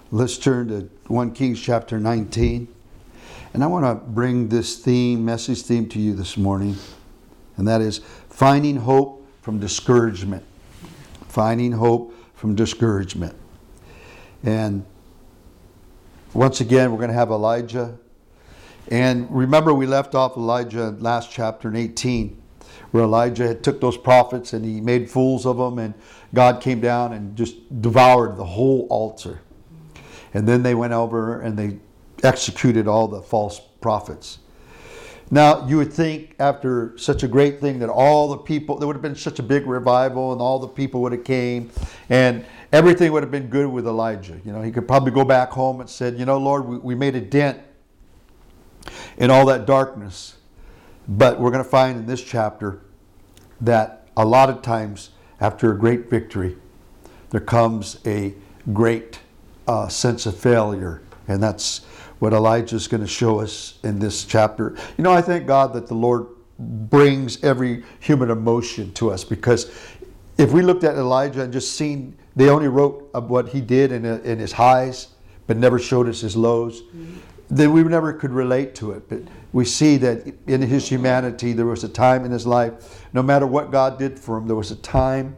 Let's turn to 1 Kings chapter 19. And I want to bring this message theme to you this morning. And that is finding hope from discouragement. Finding hope from discouragement. And once again, we're going to have Elijah. And remember, we left off Elijah last chapter in 18, where Elijah had took those prophets and he made fools of them, and God came down and just devoured the whole altar. And then they went over and they executed all the false prophets. Now, you would think after such a great thing that all the people, there would have been such a big revival and all the people would have came and everything would have been good with Elijah. You know, he could probably go back home and said, you know, Lord, we made a dent in all that darkness. But we're going to find in this chapter that a lot of times after a great victory, there comes a great sense of failure. And that's what Elijah is going to show us in this chapter. You know, I thank God that the Lord brings every human emotion to us, because if we looked at Elijah and just seen, they only wrote of what he did in his highs, but never showed us his lows, then we never could relate to it. But we see that in his humanity, there was a time in his life, no matter what God did for him, there was a time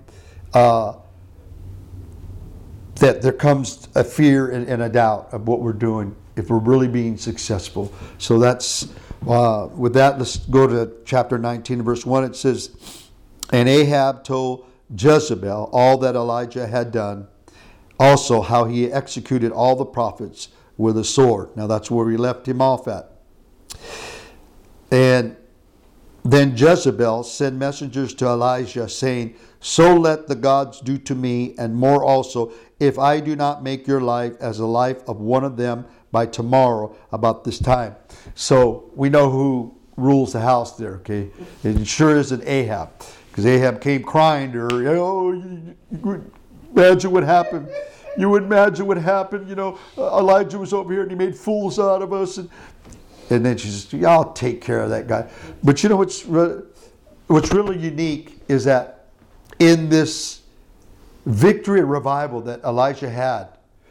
that there comes a fear and a doubt of what we're doing, if we're really being successful. So that's, with that, let's go to chapter 19, verse 1. It says, and Ahab told Jezebel all that Elijah had done, also how he executed all the prophets with a sword. Now that's where we left him off at. And then Jezebel sent messengers to Elijah, saying, so let the gods do to me, and more also, if I do not make your life as the life of one of them by tomorrow about this time. So we know who rules the house there, okay? It sure isn't Ahab, because Ahab came crying to her, oh, you would imagine what happened. You would imagine what happened, you know, Elijah was over here and he made fools out of us. And then she says, yeah, I'll take care of that guy. But you know what's really unique is that in this victory and revival that Elijah had,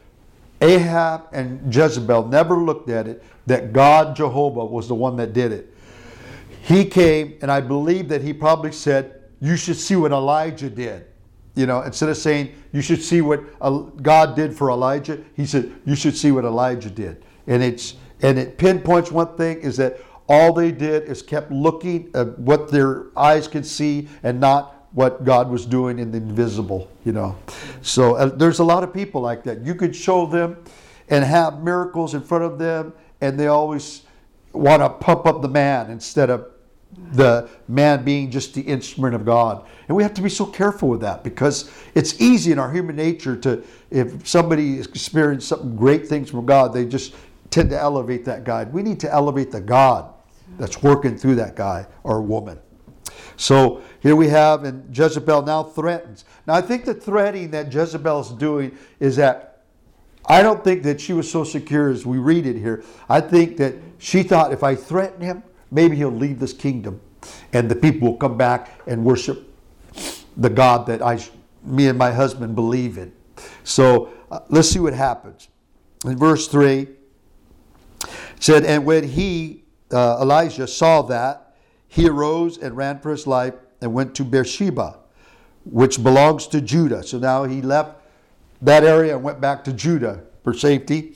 Ahab and Jezebel never looked at it that God, Jehovah, was the one that did it. He came, and I believe that he probably said, you should see what Elijah did. You know, instead of saying, you should see what God did for Elijah, he said, you should see what Elijah did. And it pinpoints one thing, is that all they did is kept looking at what their eyes could see and not what God was doing in the invisible, you know. So there's a lot of people like that. You could show them and have miracles in front of them, and they always want to pump up the man instead of the man being just the instrument of God. And we have to be so careful with that, because it's easy in our human nature to, if somebody experienced some great things from God, they just tend to elevate that guy. We need to elevate the God that's working through that guy or woman. So here we have, and Jezebel now threatens. Now I think the threatening that Jezebel is doing is that, I don't think that she was so secure as we read it here. I think that she thought, if I threaten him, maybe he'll leave this kingdom and the people will come back and worship the God that me and my husband believe in. So let's see what happens. In verse 3, it said, and when Elijah saw that, he arose and ran for his life and went to Beersheba, which belongs to Judah. So now he left that area and went back to Judah for safety,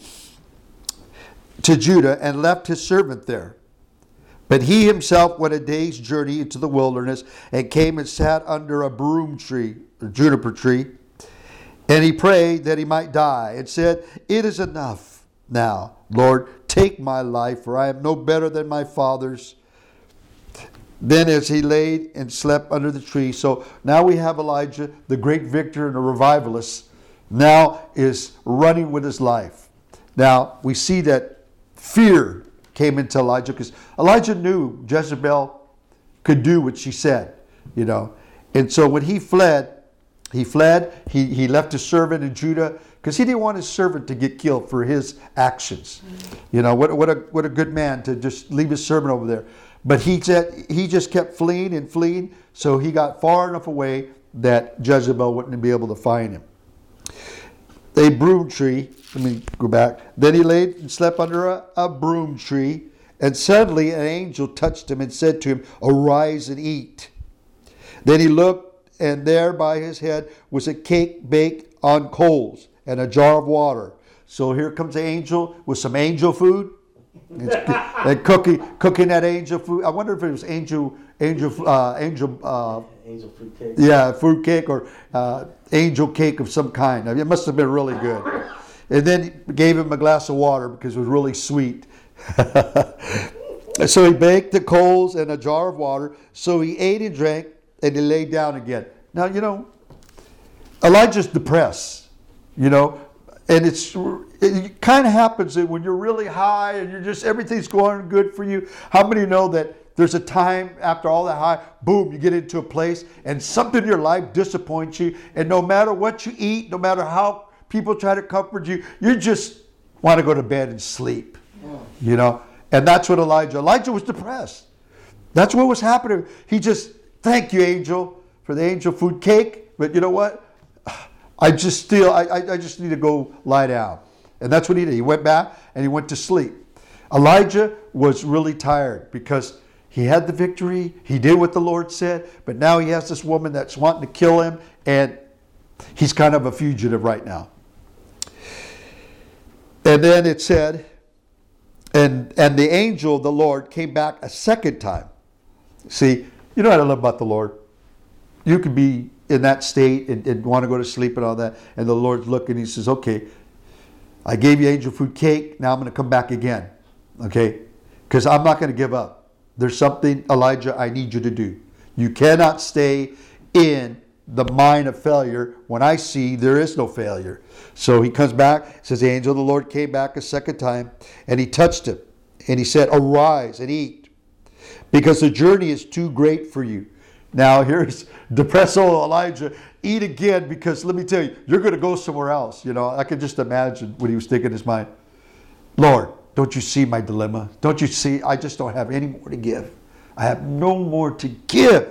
to Judah, and left his servant there. But he himself went a day's journey into the wilderness and came and sat under a broom tree, or juniper tree, and he prayed that he might die, and said, it is enough now, Lord, take my life, for I am no better than my fathers. Then as he laid and slept under the tree. So now we have Elijah, the great victor and a revivalist, now is running with his life. Now we see that fear came into Elijah, because Elijah knew Jezebel could do what she said, you know. And so when he fled, he left his servant in Judah, because he didn't want his servant to get killed for his actions. You know, what a good man to just leave his servant over there. But he said he just kept fleeing and fleeing, so he got far enough away that Jezebel wouldn't be able to find him. a broom tree. Let me go back. Then he laid and slept under a broom tree. And suddenly an angel touched him and said to him, "Arise and eat." Then he looked, and there by his head was a cake baked on coals and a jar of water. So here comes the angel with some angel food. And cooking that angel food. I wonder if it was angel fruit cake. Yeah, fruit cake or angel cake of some kind. I mean, it must have been really good. And then gave him a glass of water because it was really sweet. So he baked the coals and a jar of water. So he ate and drank, and he lay down again. Now, Elijah's depressed, and it kind of happens that when you're really high and everything's going good for you. How many know that there's a time after all that high, boom, you get into a place and something in your life disappoints you, and no matter what you eat, no matter how people try to comfort you, you just want to go to bed and sleep, And that's what Elijah was depressed. That's what was happening. He just, thank you, angel, for the angel food cake, but you know what? I just need to go lie down. And that's what he did. He went back and he went to sleep. Elijah was really tired because he had the victory. He did what the Lord said, but now he has this woman that's wanting to kill him, and he's kind of a fugitive right now. And then it said, and the angel of the Lord came back a second time. See, you know what I love about the Lord? You could be in that state and want to go to sleep and all that, and the Lord's looking, he says, okay, I gave you angel food cake, now I'm going to come back again, okay? Because I'm not going to give up. There's something, Elijah, I need you to do. You cannot stay in the mine of failure when I see there is no failure. So he comes back, says the angel of the Lord came back a second time, and he touched him, and he said, "Arise and eat, because the journey is too great for you." Now here's depressed old Elijah. Eat again, because let me tell you, you're going to go somewhere else. I could just imagine what he was thinking in his mind. Lord, don't you see my dilemma? Don't you see? I just don't have any more to give. I have no more to give.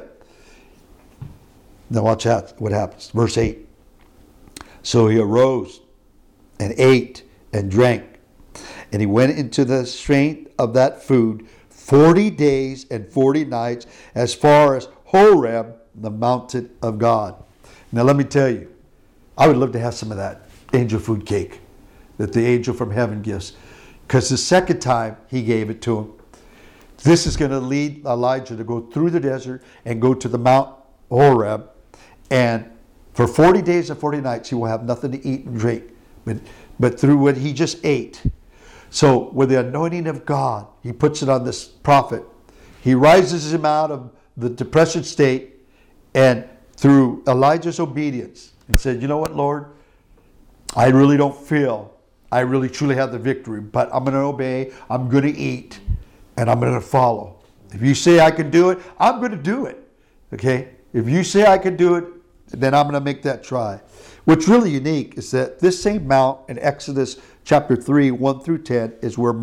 Now watch out what happens. Verse 8. So he arose and ate and drank, and he went into the strength of that food 40 days and 40 nights as far as Horeb, the mountain of God. Now let me tell you, I would love to have some of that angel food cake that the angel from heaven gives. Because the second time he gave it to him. This is going to lead Elijah to go through the desert and go to the Mount Horeb. And for 40 days and 40 nights he will have nothing to eat and drink. But through what he just ate. So with the anointing of God, he puts it on this prophet. He rises him out of the depression state, and through Elijah's obedience, and said, you know what, Lord? I really don't feel I really truly have the victory, but I'm going to obey, I'm going to eat, and I'm going to follow. If you say I can do it, I'm going to do it. Okay? If you say I can do it, then I'm going to make that try. What's really unique is that this same mount in Exodus chapter 3, 1 through 10, is where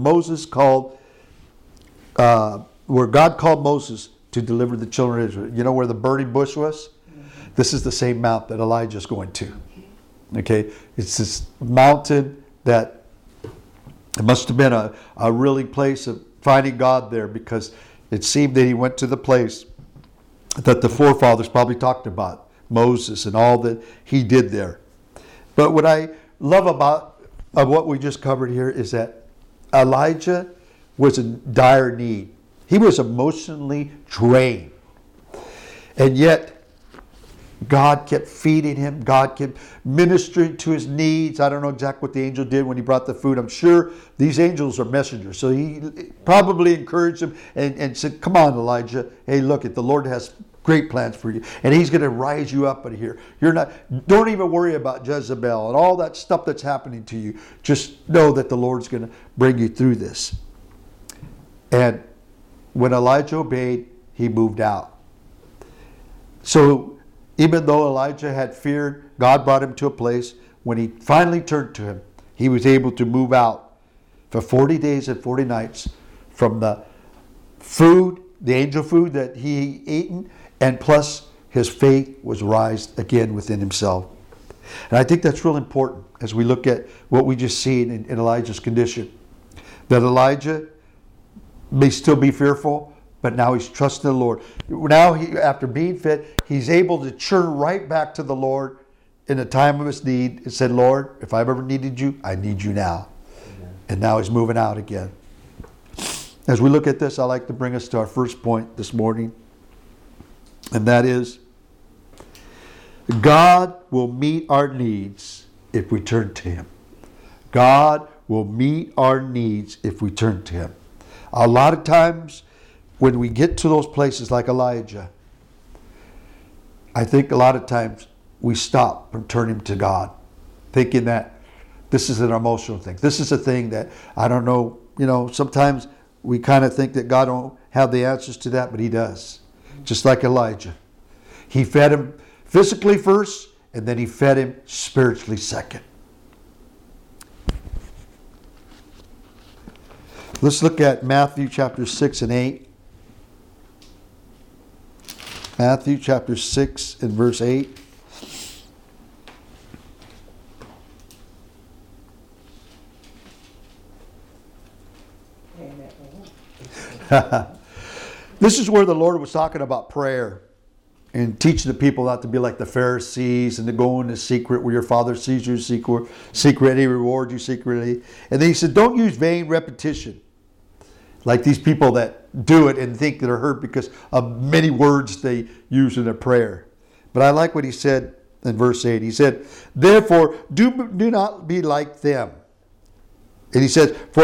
where God called Moses to deliver the children of Israel. You know where the burning bush was? This is the same mount that Elijah's going to. Okay? It's this mountain that it must have been a really place of finding God there, because it seemed that he went to the place that the forefathers probably talked about, Moses and all that he did there. But what I love about what we just covered here is that Elijah was in dire need. He was emotionally drained. And yet, God kept feeding him. God kept ministering to his needs. I don't know exactly what the angel did when he brought the food. I'm sure these angels are messengers. So he probably encouraged him and said, come on, Elijah. Hey, look, the Lord has great plans for you. And he's going to rise you up out of here. Don't even worry about Jezebel and all that stuff that's happening to you. Just know that the Lord's going to bring you through this. And when Elijah obeyed, he moved out. So even though Elijah had feared, God brought him to a place when he finally turned to him, he was able to move out for 40 days and 40 nights from the food, the angel food that he eaten, and plus his faith was raised again within himself. And I think that's real important as we look at what we just seen in Elijah's condition. That Elijah may still be fearful, but now he's trusting the Lord. Now, after being fed, he's able to turn right back to the Lord in the time of his need and said, Lord, if I've ever needed you, I need you now. Amen. And now he's moving out again. As we look at this, I'd like to bring us to our first point this morning. And that is, God will meet our needs if we turn to Him. God will meet our needs if we turn to Him. A lot of times when we get to those places like Elijah, I think a lot of times we stop from turning to God, thinking that this is an emotional thing. This is a thing that, I don't know, sometimes we kind of think that God don't have the answers to that, but He does. Just like Elijah. He fed him physically first, and then He fed him spiritually second. Let's look at Matthew chapter 6 and 8. Matthew chapter 6 and verse 8. This is where the Lord was talking about prayer and teaching the people not to be like the Pharisees and to go in the secret where your Father sees you secret, He rewards you secretly. And then He said, don't use vain repetition like these people that do it and think that are hurt because of many words they use in their prayer. But I like what He said in verse 8. He said, therefore, do not be like them. And He says, for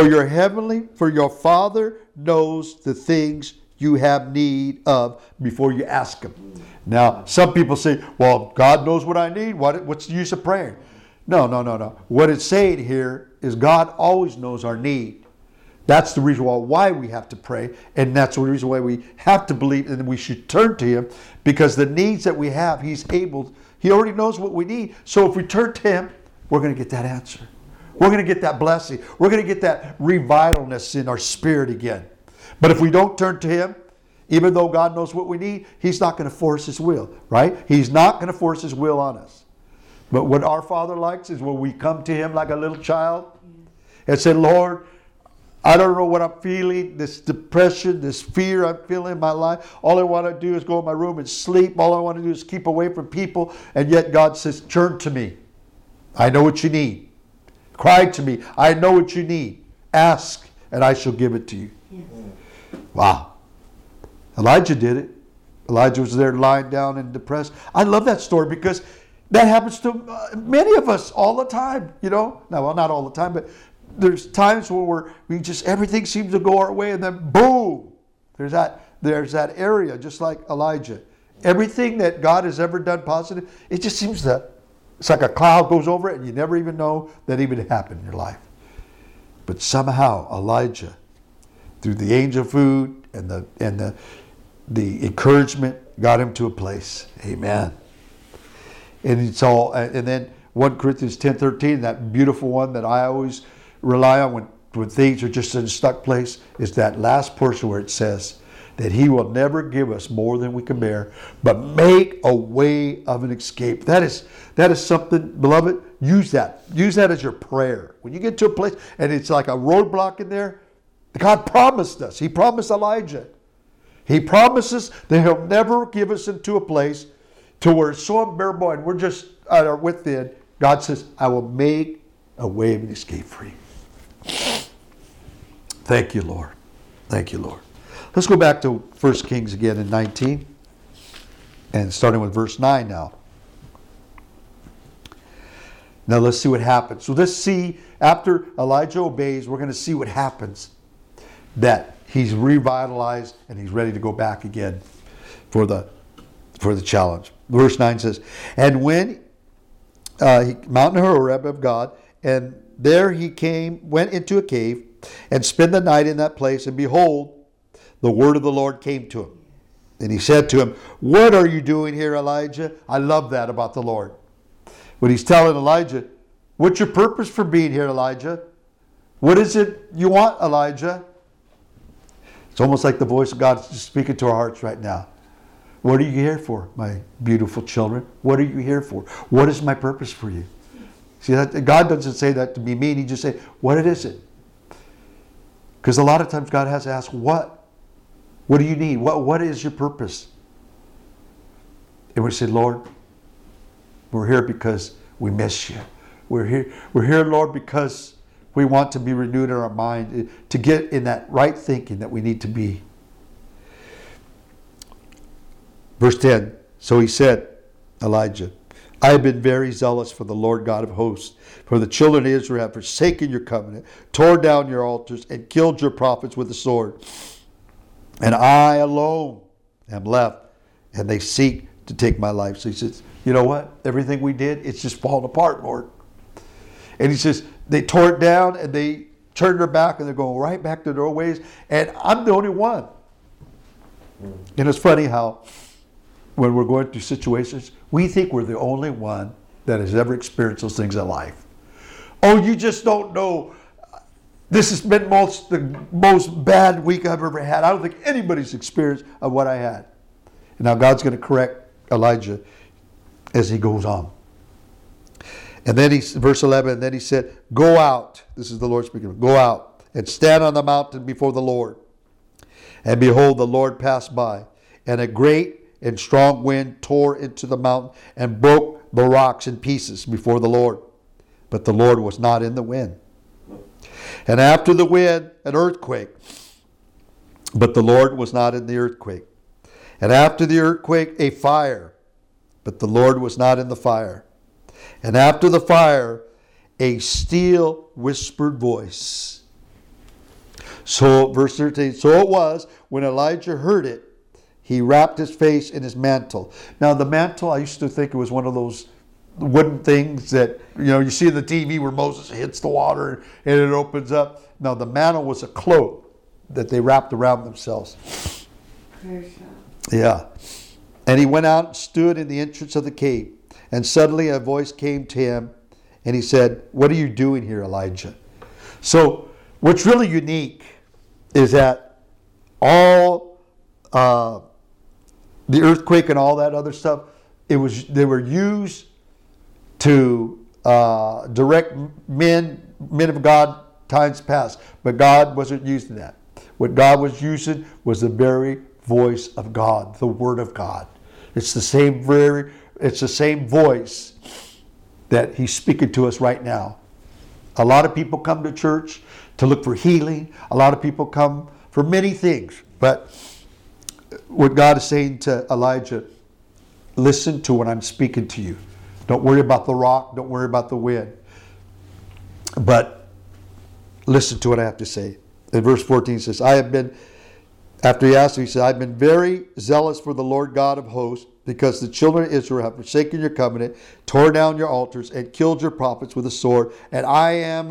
your Father knows the things you have need of before you ask Him. Now, some people say, well, God knows what I need. What's the use of praying? No. What it's saying here is God always knows our need. That's the reason why we have to pray. And that's the reason why we have to believe and we should turn to Him, because the needs that we have, He already knows what we need. So if we turn to Him, we're going to get that answer. We're going to get that blessing. We're going to get that revitalness in our spirit again. But if we don't turn to Him, even though God knows what we need, He's not going to force His will, right? He's not going to force His will on us. But what our Father likes is when we come to Him like a little child and say, Lord, I don't know what I'm feeling, this depression, this fear I'm feeling in my life. All I want to do is go in my room and sleep. All I want to do is keep away from people. And yet God says, turn to me. I know what you need. Cry to me. I know what you need. Ask, and I shall give it to you. Yes. Wow. Elijah did it. Elijah was there lying down and depressed. I love that story because that happens to many of us all the time, Now, well, not all the time, but there's times where everything seems to go our way, and then boom, there's that area, just like Elijah. Everything that God has ever done positive, it just seems that it's like a cloud goes over it, and you never even know that even happened in your life. But somehow Elijah, through the angel food and the encouragement, got him to a place. Amen. And it's all. And then 1 Corinthians 10:13, that beautiful one that I always rely on when things are just in a stuck place, is that last portion where it says that He will never give us more than we can bear, but make a way of an escape. That is something, beloved. Use that as your prayer. When you get to a place and it's like a roadblock in there, God promised us. He promised Elijah. He promises that He'll never give us into a place to where it's so unbearable and we're just at our wit's end. God says, I will make a way of an escape for you. Thank you, Lord. Thank you, Lord. Let's go back to 1 Kings again in 19 and starting with verse 9 now. Now let's see what happens. So let's see, after Elijah obeys, we're going to see what happens. That he's revitalized and he's ready to go back again for the challenge. Verse 9 says, and when Mountain Horeb of God, and there he went into a cave and spent the night in that place, and behold, the word of the Lord came to him. And He said to him, what are you doing here, Elijah? I love that about the Lord. When He's telling Elijah, what's your purpose for being here, Elijah? What is it you want, Elijah? It's almost like the voice of God is speaking to our hearts right now. What are you here for, my beautiful children? What are you here for? What is my purpose for you? See, that God doesn't say that to be mean. He just says, what is it? Because a lot of times God has to ask, what? What do you need? What is your purpose? And we say, Lord, we're here because we miss you. We're here, Lord, because we want to be renewed in our mind, to get in that right thinking that we need to be. Verse 10, so he said, Elijah, I have been very zealous for the Lord God of hosts, for the children of Israel have forsaken your covenant, torn down your altars, and killed your prophets with the sword. And I alone am left, and they seek to take my life. So he says, you know what? Everything we did, it's just falling apart, Lord. And he says, they tore it down, and they turned their back, and they're going right back to their old ways, and I'm the only one. And it's funny how when we're going through situations, we think we're the only one that has ever experienced those things in life. Oh, you just don't know. This has been the most bad week I've ever had. I don't think anybody's experienced of what I had. And now God's going to correct Elijah as he goes on. And then verse 11, and then he said, go out. This is the Lord speaking. Go out and stand on the mountain before the Lord. And behold, the Lord passed by, and a great and strong wind tore into the mountain and broke the rocks in pieces before the Lord. But the Lord was not in the wind. And after the wind, an earthquake. But the Lord was not in the earthquake. And after the earthquake, a fire. But the Lord was not in the fire. And after the fire, a still whispered voice. So, verse 13, so it was when Elijah heard it, he wrapped his face in his mantle. Now, the mantle, I used to think it was one of those wooden things that, you see in the TV where Moses hits the water and it opens up. No, the mantle was a cloak that they wrapped around themselves. Yeah. And he went out and stood in the entrance of the cave. And suddenly a voice came to him and he said, what are you doing here, Elijah? So what's really unique is that all the earthquake and all that other stuff, they were used to direct men of God times past. But God wasn't using that. What God was using was the very voice of God, the Word of God. It's the same voice that He's speaking to us right now. A lot of people come to church to look for healing. A lot of people come for many things. But what God is saying to Elijah, listen to what I'm speaking to you. Don't worry about the rock. Don't worry about the wind. But listen to what I have to say. In verse 14 it says, after he asked him, he said, I've been very zealous for the Lord God of hosts, because the children of Israel have forsaken your covenant, tore down your altars, and killed your prophets with a sword, and I am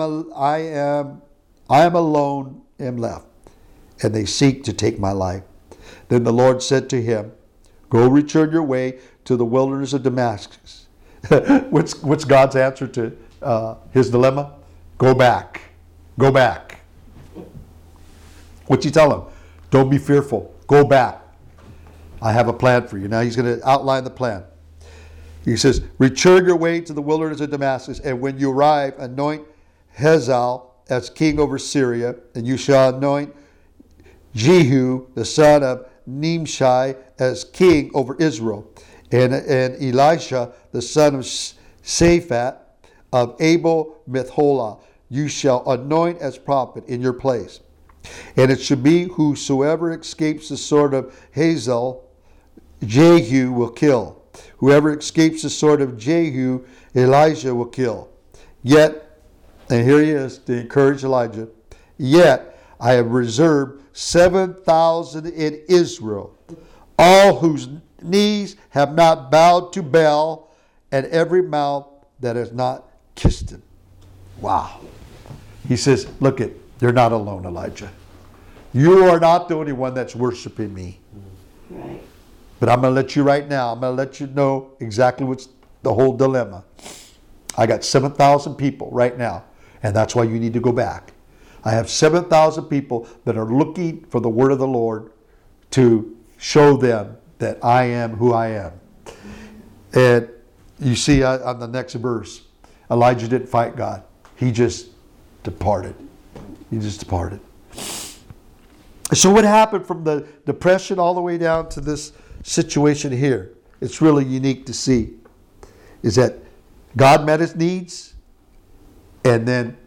alone am left, and they seek to take my life. Then the Lord said to him, go return your way to the wilderness of Damascus. What's God's answer to his dilemma? Go back. Go back. What's he tell him? Don't be fearful. Go back. I have a plan for you. Now he's going to outline the plan. He says, return your way to the wilderness of Damascus, and when you arrive, anoint Hazael as king over Syria, and you shall anoint Jehu, the son of Nimshi, as king over Israel, and Elisha, the son of Shaphat of Abel Meholah, you shall anoint as prophet in your place. And it should be whosoever escapes the sword of Hazael, Jehu will kill. Whoever escapes the sword of Jehu, Elijah will kill. Yet, and here he is to encourage Elijah, yet I have reserved 7,000 in Israel, all whose knees have not bowed to Baal, and every mouth that has not kissed him. Wow. He says, look it, you're not alone, Elijah. You are not the only one that's worshiping me. Right. But I'm going to let you right now, I'm going to let you know exactly what's the whole dilemma. I got 7,000 people right now, and that's why you need to go back. I have 7,000 people that are looking for the word of the Lord to show them that I am who I am. And you see on the next verse, Elijah didn't fight God. He just departed. He just departed. So what happened from the depression all the way down to this situation here? It's really unique to see. Is that God met his needs, and then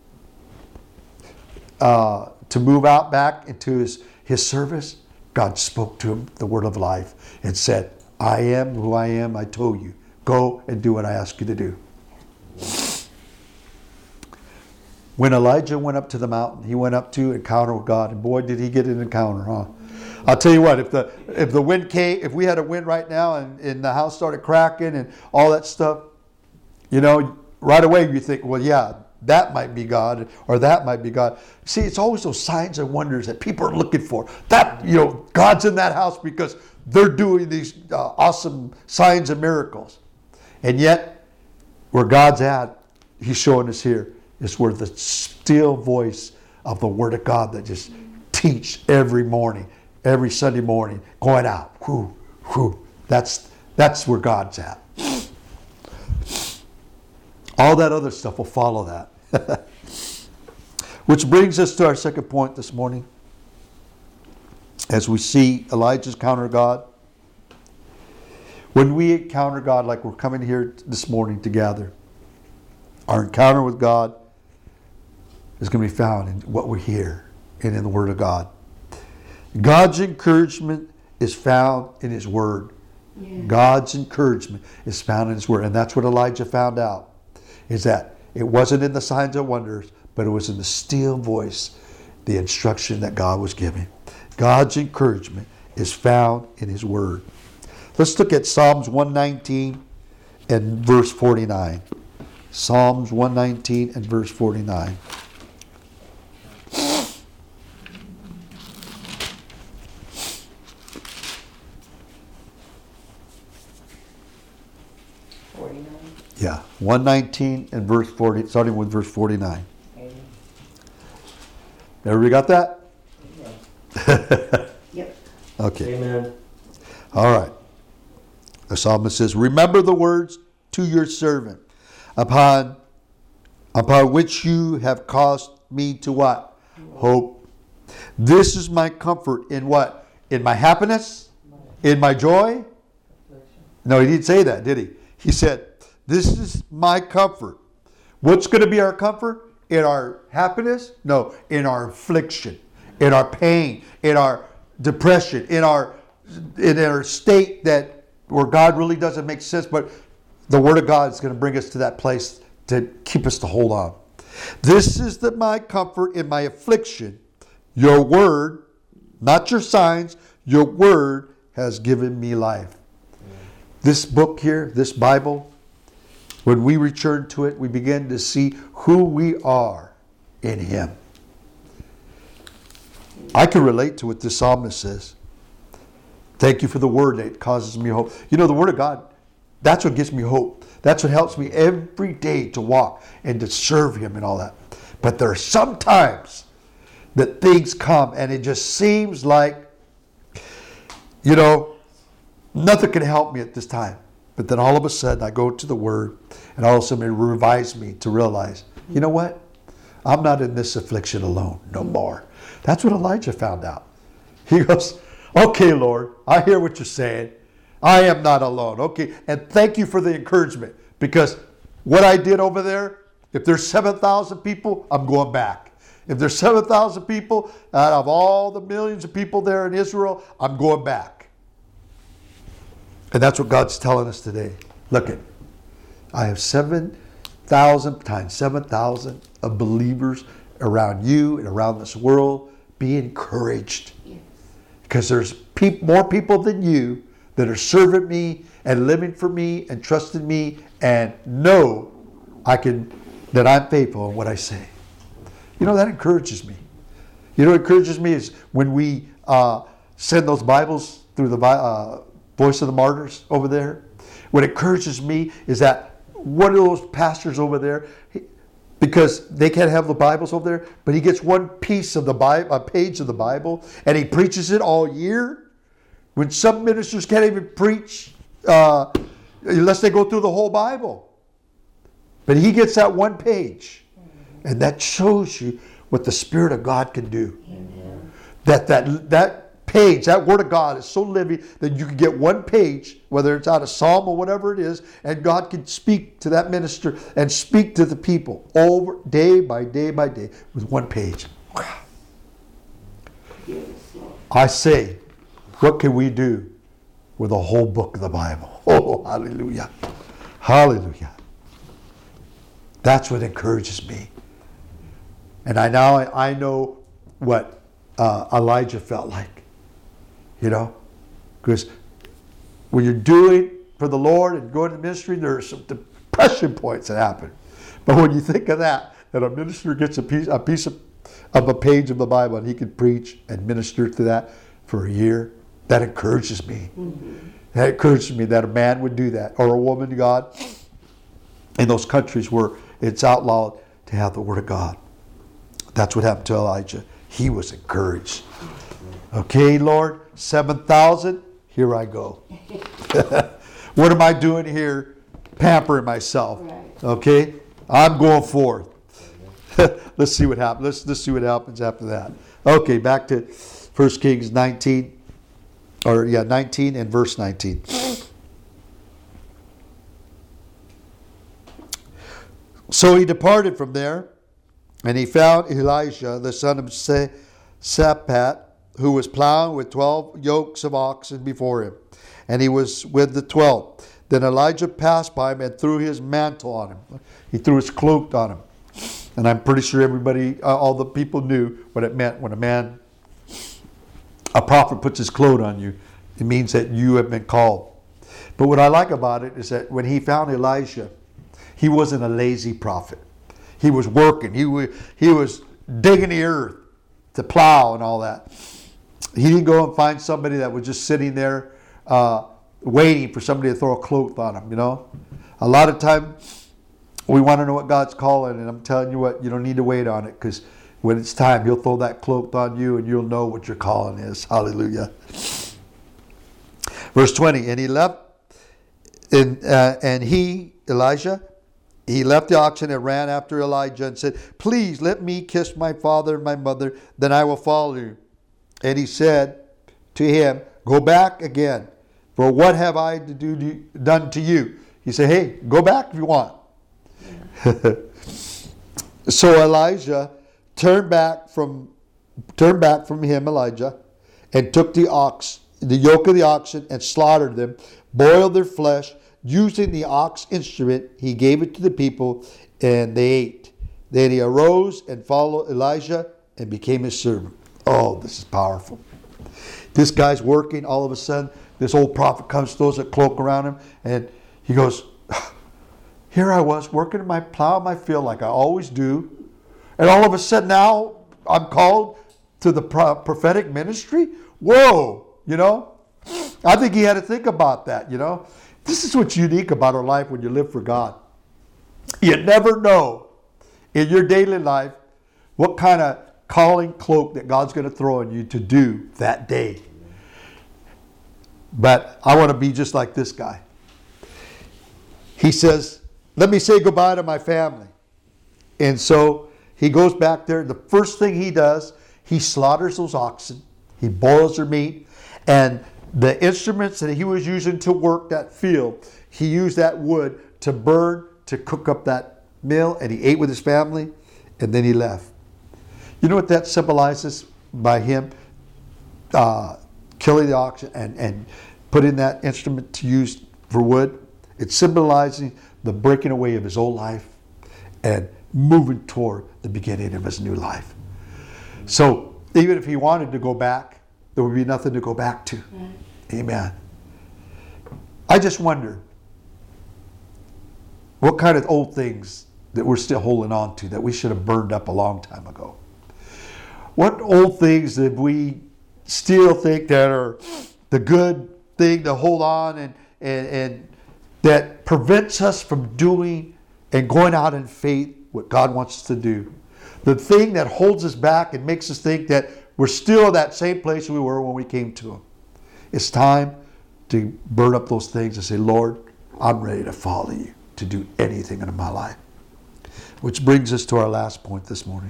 to move out back into his service, God spoke to him the word of life and said, I am who I am, I told you. Go and do what I ask you to do. When Elijah went up to the mountain, he went up to encounter with God, and boy, did he get an encounter, huh? I'll tell you what, if the wind came, if we had a wind right now and the house started cracking and all that stuff, you know, right away you think, well, yeah, that might be God, or that might be God. See, it's always those signs and wonders that people are looking for. That, you know, God's in that house because they're doing these awesome signs and miracles. And yet, where God's at, he's showing us here, is where the still voice of the Word of God that just teach every morning, every Sunday morning, going out. Whoo, whoo. That's where God's at. All that other stuff will follow that. Which brings us to our second point this morning. As we see Elijah's encounter God. When we encounter God like we're coming here this morning together, our encounter with God is going to be found in what we hear and in the Word of God. God's encouragement is found in His Word. Yeah. God's encouragement is found in His Word. And that's what Elijah found out, is that it wasn't in the signs and wonders, but it was in the still voice, the instruction that God was giving. God's encouragement is found in His Word. Let's look at Psalms 119 and verse 49. Psalms 119 and verse 49. Yeah, 119 and verse 40, starting with verse 49. Everybody got that? Yeah. Yep. Okay. Amen. All right. The psalmist says, remember the words to your servant, upon which you have caused me to what? Hope. This is my comfort in what? In my happiness? In my joy? No, he didn't say that, did he? He said, this is my comfort. What's going to be our comfort? In our happiness? No, in our affliction, in our pain, in our depression, in our state that where God really doesn't make sense, but the Word of God is going to bring us to that place to keep us to hold on. This is my comfort in my affliction. Your word, not your signs, your word has given me life. This book here, this Bible, when we return to it, we begin to see who we are in Him. I can relate to what this psalmist says. Thank you for the word that causes me hope. You know, the Word of God, that's what gives me hope. That's what helps me every day to walk and to serve Him and all that. But there are some times that things come and it just seems like, you know, nothing can help me at this time. But then all of a sudden I go to the Word and all of a sudden it revives me to realize, you know what? I'm not in this affliction alone no more. That's what Elijah found out. He goes, okay, Lord, I hear what you're saying. I am not alone. Okay, and thank you for the encouragement, because what I did over there, if there's 7,000 people, I'm going back. If there's 7,000 people out of all the millions of people there in Israel, I'm going back. And that's what God's telling us today. Look it, I have 7,000 times 7,000 of believers around you and around this world. Be encouraged. Yes. Because there's more people than you that are serving me and living for me and trusting me and know that I'm faithful in what I say. You know, that encourages me. You know what encourages me is when we send those Bibles through the Voice of the Martyrs over there. What encourages me is that one of those pastors over there, because they can't have the Bibles over there, but he gets one piece of the Bible, a page of the Bible, and he preaches it all year. When some ministers can't even preach unless they go through the whole Bible. But he gets that one page. And that shows you what the Spirit of God can do. Amen. That page, that Word of God is so living that you can get one page, whether it's out of Psalm or whatever it is, and God can speak to that minister and speak to the people over day by day by day with one page. Wow. I say, what can we do with a whole book of the Bible? Oh, hallelujah. Hallelujah. That's what encourages me. And I know what Elijah felt like. You know? Because when you're doing for the Lord and going to ministry, there are some depression points that happen. But when you think of that a minister gets a piece of a page of the Bible and he can preach and minister to that for a year, that encourages me. Mm-hmm. That encourages me that a man would do that, or a woman of God, in those countries where it's outlawed to have the Word of God. That's what happened to Elijah. He was encouraged. Okay, Lord, 7,000, here I go. What am I doing here? Pampering myself. Right. Okay, I'm going forth. Let's see what happens. Let's see what happens after that. Okay, back to 1 Kings 19 and verse 19. So he departed from there, and he found Elijah, the son of Shaphat, who was plowing with 12 yokes of oxen before him, and he was with the 12. Then Elijah passed by him and threw his mantle on him. He threw his cloak on him. And I'm pretty sure everybody, all the people knew what it meant when a prophet puts his cloak on you. It means that you have been called. But what I like about it is that when he found Elijah, he wasn't a lazy prophet. He was working. He was digging the earth to plow and all that. He didn't go and find somebody that was just sitting there waiting for somebody to throw a cloak on him, you know. A lot of time we want to know what God's calling, and I'm telling you what, you don't need to wait on it, because when it's time, He'll throw that cloak on you and you'll know what your calling is. Hallelujah. Verse 20, and he left, Elijah, he left the oxen and ran after Elijah and said, "Please let me kiss my father and my mother, then I will follow you." And he said to him, "Go back again, for what have I done to you?" He said, "Hey, go back if you want." Yeah. So Elijah turned back from him, Elijah, and took the yoke of the oxen and slaughtered them, boiled their flesh. Using the ox instrument, he gave it to the people, and they ate. Then he arose and followed Elijah and became his servant. Oh, this is powerful. This guy's working. All of a sudden, this old prophet comes, throws a cloak around him, and he goes, "Here I was working in my plow, my field like I always do. And all of a sudden now I'm called to the prophetic ministry? Whoa, you know?" I think he had to think about that, you know. This is what's unique about our life when you live for God. You never know in your daily life what kind of calling cloak that God's going to throw on you to do that day. But I want to be just like this guy. He says, "Let me say goodbye to my family." And so he goes back there. The first thing he does, he slaughters those oxen. He boils their meat. And the instruments that he was using to work that field, he used that wood to burn, to cook up that meal, and he ate with his family, and then he left. You know what that symbolizes by him killing the oxen and putting that instrument to use for wood? It's symbolizing the breaking away of his old life and moving toward the beginning of his new life. So even if he wanted to go back, there would be nothing to go back to. Right. Amen. I just wonder what kind of old things that we're still holding on to that we should have burned up a long time ago. What old things that we still think that are the good thing to hold on and that prevents us from doing and going out in faith what God wants us to do. The thing that holds us back and makes us think that we're still at that same place we were when we came to Him. It's time to burn up those things and say, Lord, I'm ready to follow you, to do anything in my life. Which brings us to our last point this morning.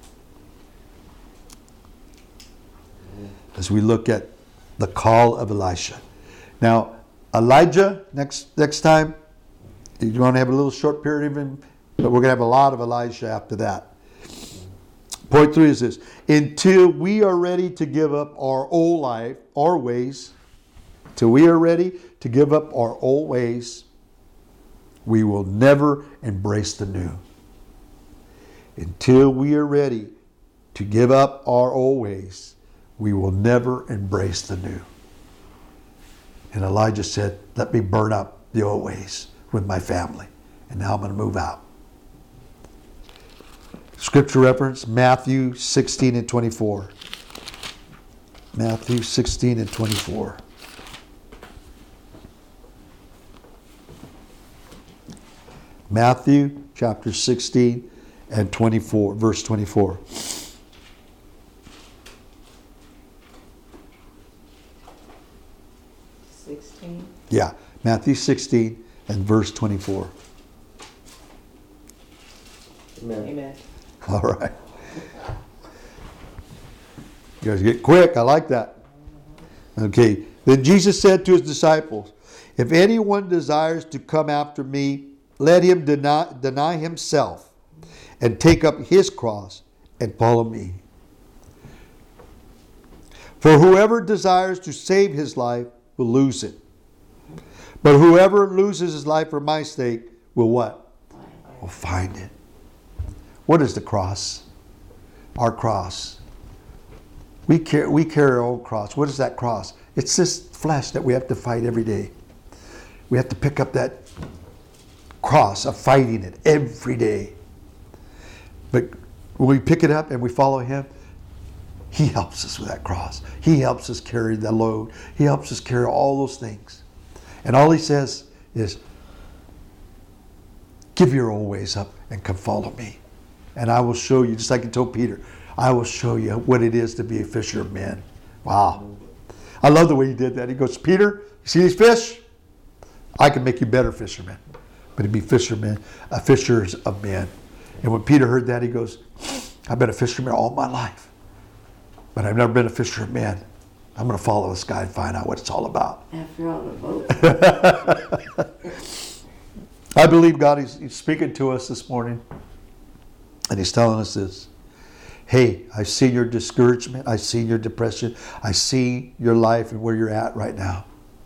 As we look at the call of Elisha. Now, Elijah, next time, you're going to have a little short period of him, but we're going to have a lot of Elisha after that. Point 3 is this: until we are ready to give up our old life, our ways, till we are ready to give up our old ways, we will never embrace the new. Until we are ready to give up our old ways, we will never embrace the new. And Elijah said, let me burn up the old ways with my family. And now I'm going to move out. Scripture reference, Matthew 16 and 24. Matthew 16 and 24. Matthew chapter 16 and 24, verse 24. 16? Yeah, Matthew 16 and verse 24. Amen. All right. You guys get quick. I like that. Okay. Then Jesus said to his disciples, if anyone desires to come after me, let him deny himself and take up his cross and follow me. For whoever desires to save his life will lose it. But whoever loses his life for my sake will what? Will find it. What is the cross? Our cross. We carry our own cross. What is that cross? It's this flesh that we have to fight every day. We have to pick up that cross of fighting it every day. But when we pick it up and we follow him, he helps us with that cross. He helps us carry the load. He helps us carry all those things. And all he says is, give your old ways up and come follow me. And I will show you, just like he told Peter, I will show you what it is to be a fisher of men. Wow. I love the way he did that. He goes, Peter, you see these fish? I can make you better fishermen. But to be fishermen, fishers of men. And when Peter heard that, he goes, I've been a fisherman all my life. But I've never been a fisher of men. I'm going to follow this guy and find out what it's all about. After all, the boat. I believe God is speaking to us this morning. And he's telling us this. Hey, I see your discouragement. I see your depression. I see your life and where you're at right now.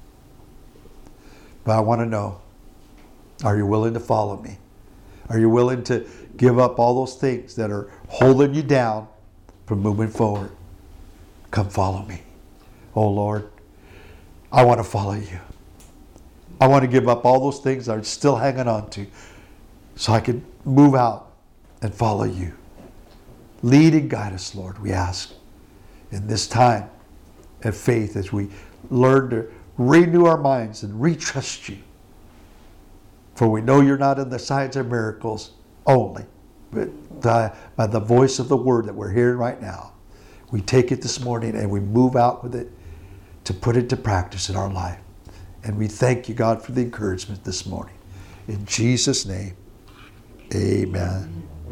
But I want to know, are you willing to follow me? Are you willing to give up all those things that are holding you down from moving forward? Come follow me. Oh Lord, I want to follow you. I want to give up all those things I'm still hanging on to so I can move out and follow you. Lead and guide us, Lord, we ask, in this time of faith as we learn to renew our minds and retrust you. For we know you're not in the signs or miracles only, but by the voice of the word that we're hearing right now. We take it this morning and we move out with it to put it to practice in our life. And we thank you, God, for the encouragement this morning. In Jesus' name, amen.